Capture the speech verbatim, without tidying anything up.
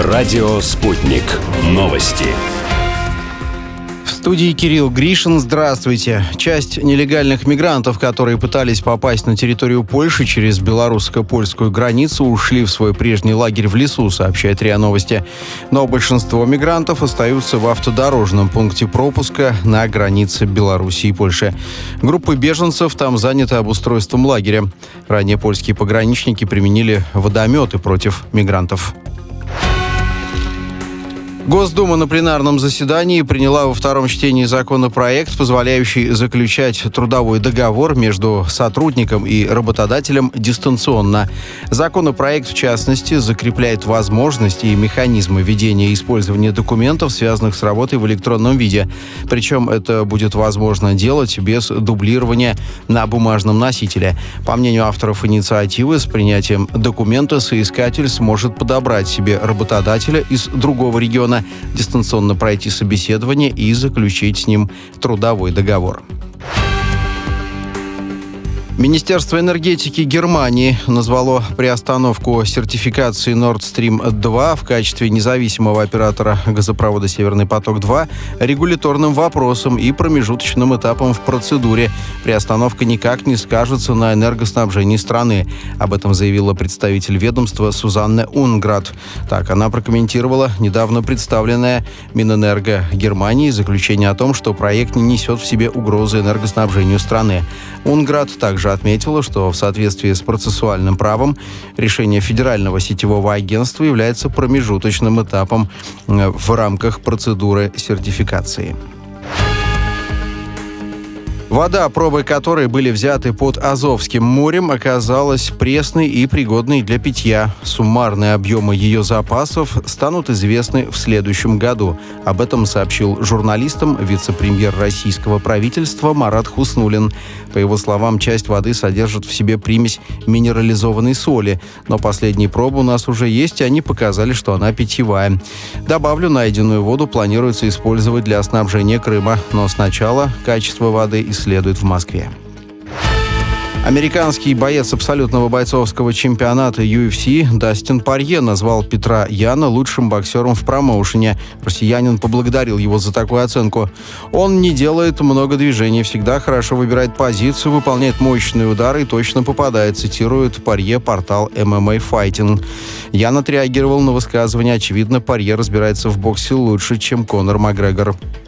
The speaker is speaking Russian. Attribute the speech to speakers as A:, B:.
A: Радио «Спутник». Новости.
B: В студии Кирилл Гришин. Здравствуйте. Часть нелегальных мигрантов, которые пытались попасть на территорию Польши через белорусско-польскую границу, ушли в свой прежний лагерь в лесу, сообщает РИА Новости. Но большинство мигрантов остаются в автодорожном пункте пропуска на границе Беларуси и Польши. Группы беженцев там заняты обустройством лагеря. Ранее польские пограничники применили водометы против мигрантов. Госдума на пленарном заседании приняла во втором чтении законопроект, позволяющий заключать трудовой договор между сотрудником и работодателем дистанционно. Законопроект, в частности, закрепляет возможности и механизмы ведения и использования документов, связанных с работой в электронном виде. Причем это будет возможно делать без дублирования на бумажном носителе. По мнению авторов инициативы, с принятием документа соискатель сможет подобрать себе работодателя из другого региона, дистанционно пройти собеседование и заключить с ним трудовой договор. Министерство энергетики Германии назвало приостановку сертификации Nord Stream два в качестве независимого оператора газопровода «Северный поток-два» регуляторным вопросом и промежуточным этапом в процедуре. Приостановка никак не скажется на энергоснабжении страны. Об этом заявила представитель ведомства Сузанне Унград. Так, она прокомментировала недавно представленное Минэнерго Германии заключение о том, что проект не несет в себе угрозы энергоснабжению страны. Унград также отметила, что в соответствии с процессуальным правом решение Федерального сетевого агентства является промежуточным этапом в рамках процедуры сертификации. Вода, пробы которой были взяты под Азовским морем, оказалась пресной и пригодной для питья. Суммарные объемы ее запасов станут известны в следующем году. Об этом сообщил журналистам вице-премьер российского правительства Марат Хуснуллин. По его словам, часть воды содержит в себе примесь минерализованной соли, но последние пробы у нас уже есть, и они показали, что она питьевая. Добавлю, найденную воду планируется использовать для снабжения Крыма, но сначала качество воды исследуется следует в Москве. Американский боец абсолютного бойцовского чемпионата ю эф си Дастин Порье назвал Петра Яна лучшим боксером в промоушене. Россиянин поблагодарил его за такую оценку. «Он не делает много движений, всегда хорошо выбирает позицию, выполняет мощные удары и точно попадает», цитирует Порье портал эм эм а Fighting. Ян отреагировал на высказывание. Очевидно, Порье разбирается в боксе лучше, чем Конор Макгрегор.